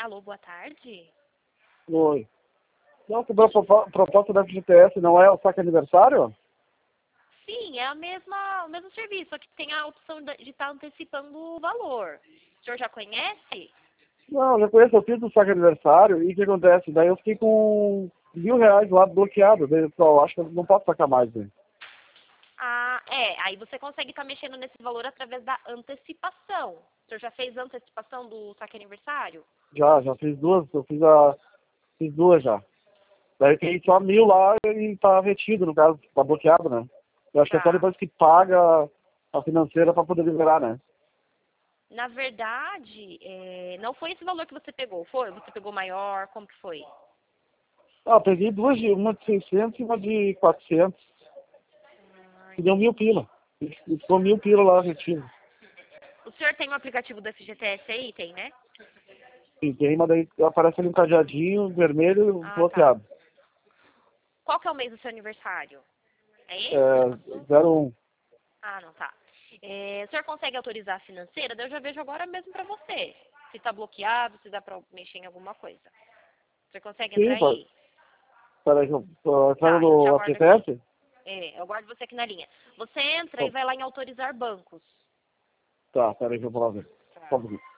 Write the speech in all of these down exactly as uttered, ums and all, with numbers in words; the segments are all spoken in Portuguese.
Alô, boa tarde. Oi. Não, sobre a propo- proposta da F G T S não é o saque aniversário? Sim, é a mesma, o mesmo serviço, só que tem a opção de estar antecipando o valor. O senhor já conhece? Não, eu conheço, eu fiz o saque aniversário e o que acontece? Daí eu fiquei com mil reais lá bloqueado. Daí eu falei, acho que eu não posso sacar mais, né? Ah, é. Aí você consegue estar mexendo nesse valor através da antecipação. O senhor já fez a antecipação do saque aniversário? Já, já fiz duas, eu fiz a. Fiz duas já. Daí eu fiquei só mil lá e tá retido, no caso, tá bloqueado, né? Eu acho que é só Tá. depois que paga a financeira pra poder liberar, né? Na verdade, é, não foi esse valor que você pegou, foi? Você pegou maior? Como que foi? Ah, eu peguei duas, de, uma de seiscentos e uma de quatrocentos. E deu mil pila. E ficou mil pila lá retido. O senhor tem o aplicativo do F G T S aí? Tem, né? E tem, mas daí aparece ali um cadeadinho vermelho Ah, tá. bloqueado. Qual que é o mês do seu aniversário? É esse? É, zero um. Ah, não, tá. É, o senhor consegue autorizar a financeira? Daí eu já vejo agora mesmo pra você. Se tá bloqueado, se dá pra mexer em alguma coisa. O senhor consegue Sim, entrar pode. aí? Peraí, eu tô Tá, entrando eu te no aguardo aqui. F T S? É, eu guardo você aqui na linha. Você entra e Então, vai lá em autorizar bancos. tá, peraí que eu vou lá ver. Só um pouquinho.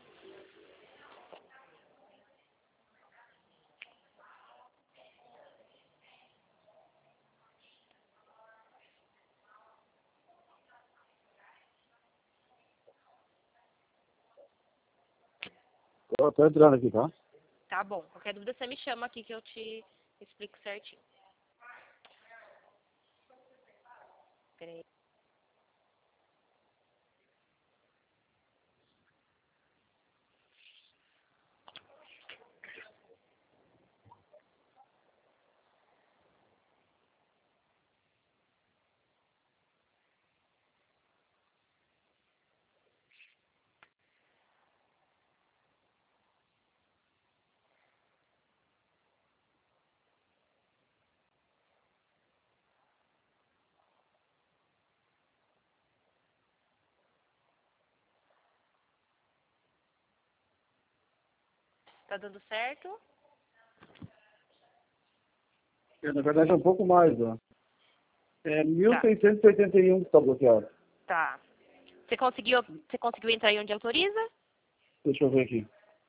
Eu tô entrando aqui, tá? Tá bom. Qualquer dúvida você me chama aqui que eu te explico certinho. Peraí. Tá dando certo? É, na verdade é um pouco mais, ó. É mil Tá. seiscentos e oitenta e um que tá bloqueado. Tá. Você conseguiu, você conseguiu entrar aí onde autoriza? Deixa eu ver aqui.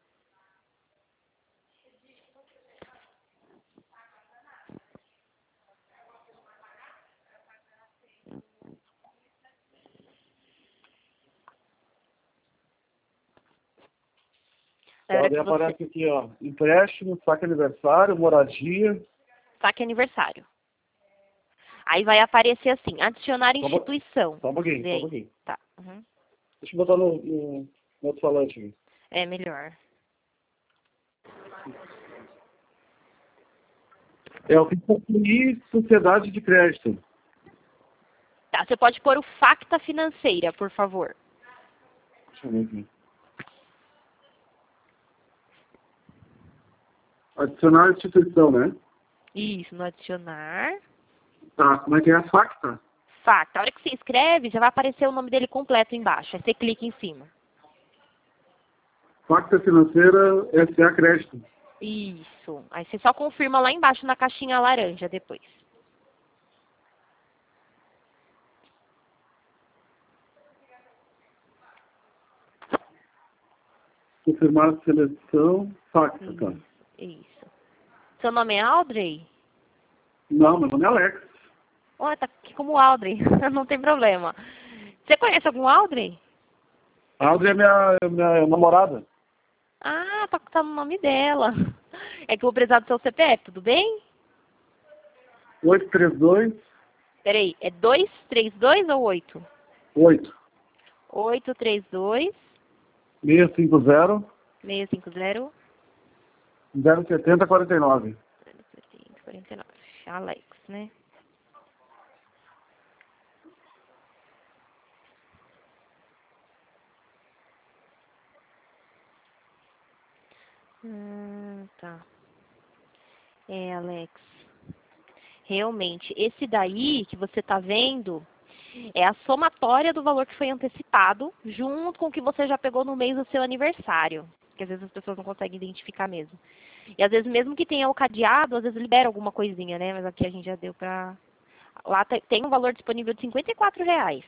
Na Tá, hora daí que você... aparece aqui, ó. Empréstimo, saque aniversário, moradia. Saque aniversário. Aí vai aparecer assim, adicionar Só um po- instituição. só um pouquinho, Vê só um aí. pouquinho. Tá. Uhum. Deixa eu botar no, no, no outro falante aqui. É melhor. É, eu fiz concluir sociedade de crédito. Tá, você pode pôr o Facta Financeira, por favor. Deixa eu ver aqui. Adicionar instituição, né? Isso, no adicionar. Tá, como é que é a facta? Facta. A hora que você escreve, já vai aparecer o nome dele completo embaixo. Aí você clica em cima. Facta financeira S A crédito. Isso. Aí você só confirma lá embaixo na caixinha laranja depois. Confirmar a seleção. Facta, tá. Isso. Isso. Seu nome é Audrey? Não, meu nome é Alex. Oh, tá aqui como Audrey. Não tem problema. Você conhece algum Audrey? A Audrey é minha, minha namorada. Ah, tá, tá no nome dela. É que eu vou precisar do seu C P F, tudo bem? oito três dois, Peraí, é dois três dois ou oito? oito, oito três dois, seis cinco zero, seis cinco zero, zero sete zero quatro nove. quarenta e nove. Alex, né? Hum, tá. É, Alex. Realmente, esse daí que você tá vendo é a somatória do valor que foi antecipado, junto com o que você já pegou no mês do seu aniversário. que às vezes as pessoas não conseguem identificar mesmo. E às vezes mesmo que tenha o cadeado, às vezes libera alguma coisinha, né? Mas aqui a gente já deu pra... Lá te- tem um valor disponível de cinquenta e quatro reais.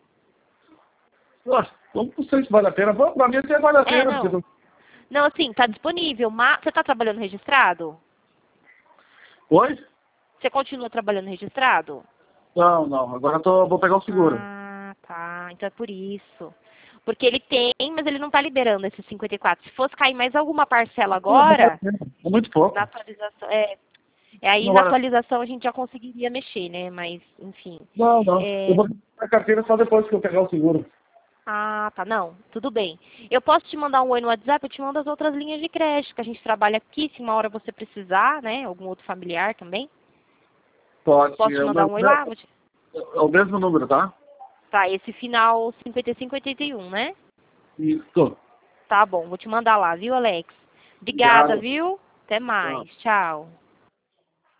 Ah, vamos não sei se vale a pena. Bom, pra mim até vale a É, pena, porque não. não... Não, assim, tá disponível, mas você tá trabalhando registrado? Oi? Você continua trabalhando registrado? Não, não. Agora eu tô, vou pegar o seguro. Ah, tá. Então é por isso. Porque ele tem, mas ele não tá liberando esses cinquenta e quatro. Se fosse cair mais alguma parcela Não, não vale a agora, pena. É muito na pouco. atualização, é, é aí Não na vale a... atualização a gente já conseguiria mexer, né? Mas, enfim. Não, não. Eu É, vou pegar a carteira só depois que eu pegar o seguro. ah, tá. Não, tudo bem. Eu posso te mandar um oi no WhatsApp, eu te mando as outras linhas de crédito que a gente trabalha aqui, se uma hora você precisar, né? Algum outro familiar também. Pode, sim. Posso te É o, mandar meu- um oi lá? Vou te- é o mesmo número, tá? Tá, esse final cinquenta e cinco oitenta e um, né? Isso. Tá bom, vou te mandar lá, viu, Alex? Obrigada, Obrigado. viu? Até Tchau. mais. Tchau.